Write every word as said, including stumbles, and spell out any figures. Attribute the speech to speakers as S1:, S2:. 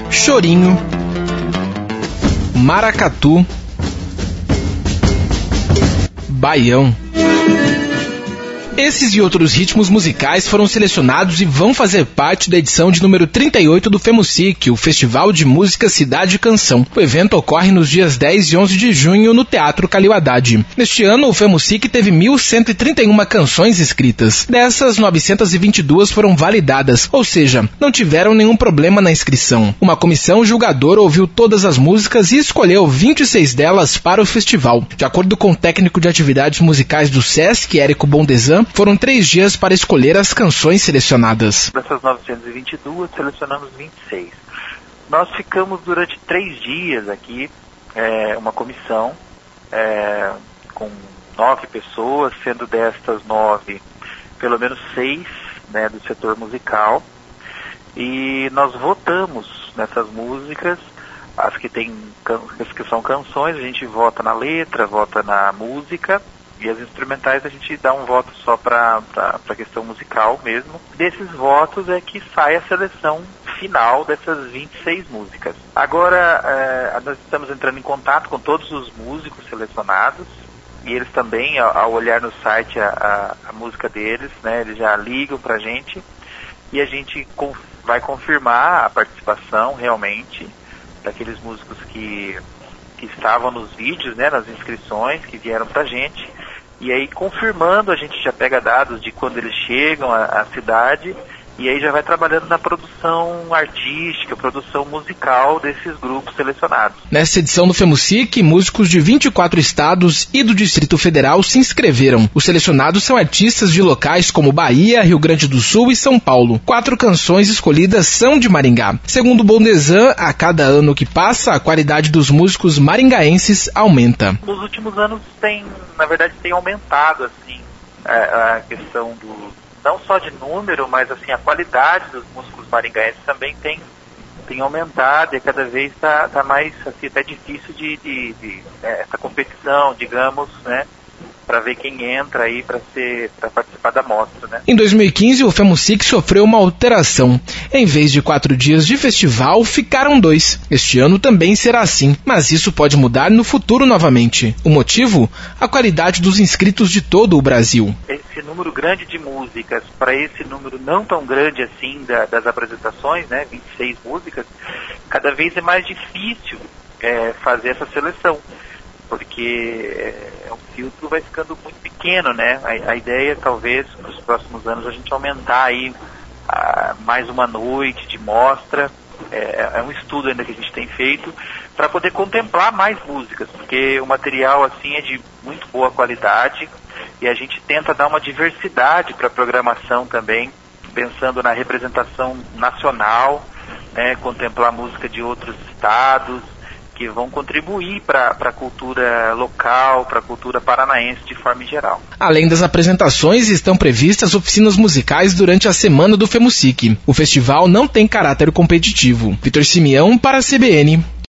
S1: chorinho, maracatu, baião. Esses e outros ritmos musicais foram selecionados e vão fazer parte da edição de número trinta e oito do FEMUSIC, o Festival de Música Cidade e Canção. O evento ocorre nos dias dez e onze de junho no Teatro Calil Haddad. Neste ano, o FEMUSIC teve mil cento e trinta e uma canções escritas. Dessas, novecentas e vinte e duas foram validadas, ou seja, não tiveram nenhum problema na inscrição. Uma comissão julgadora ouviu todas as músicas e escolheu vinte e seis delas para o festival. De acordo com o técnico de atividades musicais do SESC, Érico Bondezan, foram três dias para escolher as canções selecionadas.
S2: Dessas novecentas e vinte e duas, selecionamos vinte e seis. Nós ficamos durante três dias aqui, é, uma comissão, é, com nove pessoas, sendo destas nove, pelo menos seis, né, do setor musical. E nós votamos nessas músicas, as que, tem, as que são canções, a gente vota na letra, vota na música. E as instrumentais a gente dá um voto só para a questão musical mesmo. Desses votos é que sai a seleção final dessas vinte e seis músicas. Agora, é, nós estamos entrando em contato com todos os músicos selecionados. E eles também, ao, ao olhar no site a, a, a música deles, né, eles já ligam para a gente. E a gente conf, vai confirmar a participação realmente daqueles músicos que, que estavam nos vídeos, né, nas inscrições que vieram para a gente. E aí, confirmando, a gente já pega dados de quando eles chegam à, à cidade e aí já vai trabalhando na produção artística, produção musical desses grupos selecionados.
S1: Nessa edição do FEMUSIC, músicos de vinte e quatro estados e do Distrito Federal se inscreveram. Os selecionados são artistas de locais como Bahia, Rio Grande do Sul e São Paulo. Quatro canções escolhidas são de Maringá. Segundo Bondezan, a cada ano que passa, a qualidade dos músicos maringaenses aumenta.
S2: Nos últimos anos tem, na verdade, tem aumentado assim a, a questão do não só de número, mas assim, a qualidade dos músicos maringaenses também tem, tem aumentado e cada vez está tá mais assim, até difícil de, de, de é, essa competição, digamos, né, para ver quem entra aí para ser para participar da mostra, né?
S1: Em dois mil e quinze, o FEMUSIC sofreu uma alteração. Em vez de quatro dias de festival, ficaram dois. Este ano também será assim, mas isso pode mudar no futuro novamente. O motivo? A qualidade dos inscritos de todo o Brasil.
S2: Esse número grande de músicas para esse número não tão grande assim da, das apresentações, né, vinte e seis músicas, cada vez é mais difícil é, fazer essa seleção, porque é, o filtro vai ficando muito pequeno, né? A, a ideia, talvez, para os próximos anos, a gente aumentar aí a, mais uma noite de mostra, é, é um estudo ainda que a gente tem feito, para poder contemplar mais músicas, porque o material, assim, é de muito boa qualidade, e a gente tenta dar uma diversidade para a programação também, pensando na representação nacional, né? Contemplar música de outros estados, que vão contribuir para a cultura local, para a cultura paranaense de forma geral.
S1: Além das apresentações, estão previstas oficinas musicais durante a semana do FEMUSIC. O festival não tem caráter competitivo. Vitor Simeão para a C B N.